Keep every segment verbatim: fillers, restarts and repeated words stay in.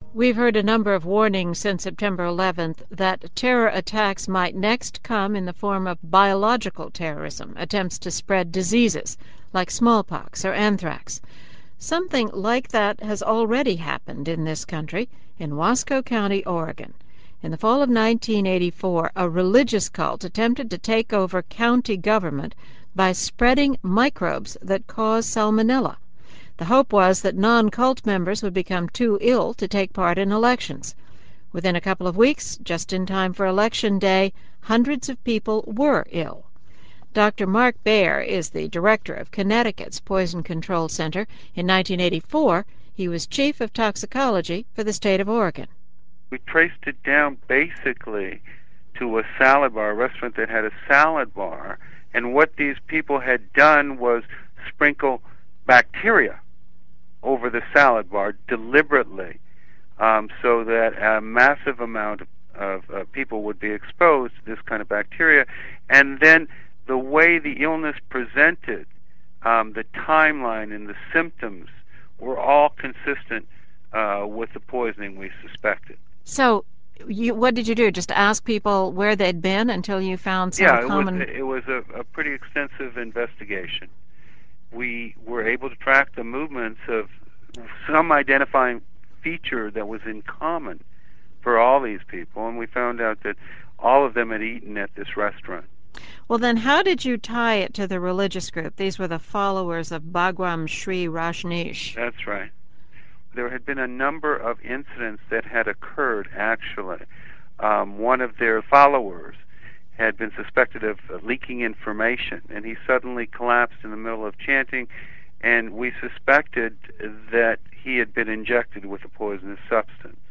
We've heard a number of warnings since September eleventh that terror attacks might next come in the form of biological terrorism, attempts to spread diseases like smallpox or anthrax. Something like that has already happened in this country, in Wasco County, Oregon. In the fall of nineteen eighty-four, a religious cult attempted to take over county government by spreading microbes that cause salmonella. The hope was that non-cult members would become too ill to take part in elections. Within a couple of weeks, just in time for Election Day, hundreds of people were ill. Doctor Mark Baer is the director of Connecticut's Poison Control Center. In nineteen eighty-four, he was chief of toxicology for the state of Oregon. We traced it down basically to a salad bar, a restaurant that had a salad bar, and what these people had done was sprinkle bacteria over the salad bar deliberately, um, so that a massive amount of, of uh, people would be exposed to this kind of bacteria. And then the way the illness presented, um, the timeline and the symptoms were all consistent uh, with the poisoning we suspected. So you, what did you do? Just ask people where they'd been until you found some yeah, common... Yeah, it was, it was a, a pretty extensive investigation. We were able to track the movements of some identifying feature that was in common for all these people, and we found out that all of them had eaten at this restaurant. Well, then how did you tie it to the religious group? These were the followers of Bhagwan Shree Rajneesh. That's right. There had been a number of incidents that had occurred, actually. Um, one of their followers had been suspected of leaking information, and he suddenly collapsed in the middle of chanting, and we suspected that he had been injected with a poisonous substance.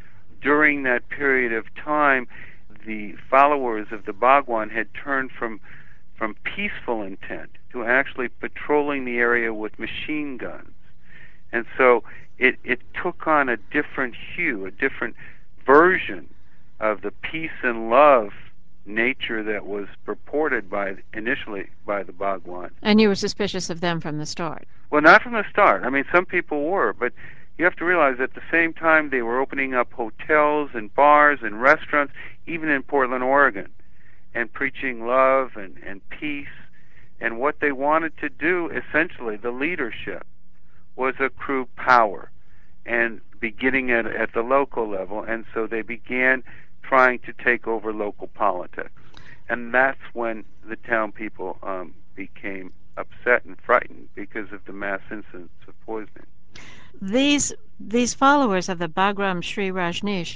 During that period of time, the followers of the Bhagwan had turned from from peaceful intent to actually patrolling the area with machine guns. And so it, it took on a different hue, a different version of the peace and love nature that was purported by initially by the Bhagwan. And you were suspicious of them from the start? Well, not from the start. I mean, some people were, but you have to realize at the same time they were opening up hotels and bars and restaurants, even in Portland, Oregon, and preaching love and, and peace. And what they wanted to do, essentially, the leadership, was accrue power, and beginning at, at the local level. And so they began trying to take over local politics. And that's when the town people um, became upset and frightened because of the mass incidents of poisoning. These these followers of the Bhagwan Shree Rajneesh,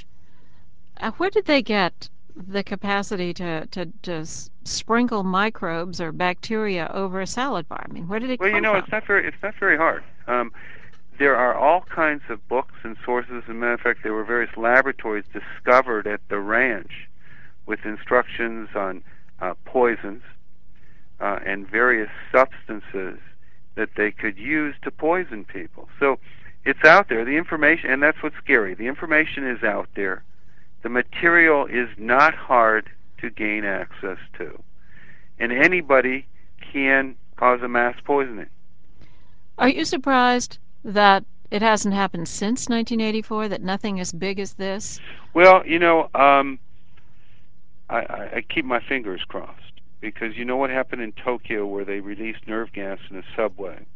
uh, where did they get the capacity to, to, to s- sprinkle microbes or bacteria over a salad bar? I mean, where did it well, come you know, from? it's not very it's not very hard. Um, there are all kinds of books and sources. As a matter of fact, there were various laboratories discovered at the ranch with instructions on uh, poisons uh, and various substances that they could use to poison people. So it's out there. The information, and that's what's scary. The information is out there. The material is not hard to gain access to. And anybody can cause a mass poisoning. Are you surprised that it hasn't happened since nineteen eighty-four, that nothing as big as this? Well, you know, um, I, I, I keep my fingers crossed, because you know what happened in Tokyo where they released nerve gas in a subway.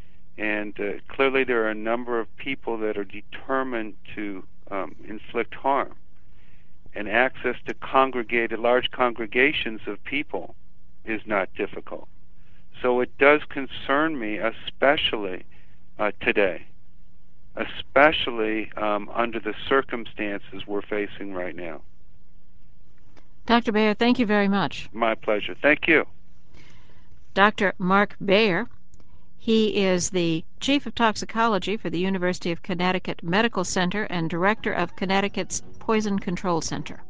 And uh, clearly there are a number of people that are determined to um, inflict harm. And access to congregated, large congregations of people is not difficult. So it does concern me, especially uh, today, especially um, under the circumstances we're facing right now. Doctor Baer, thank you very much. My pleasure. Thank you. Doctor Mark Baer, he is the Chief of Toxicology for the University of Connecticut Medical Center and Director of Connecticut's Poison Control Center.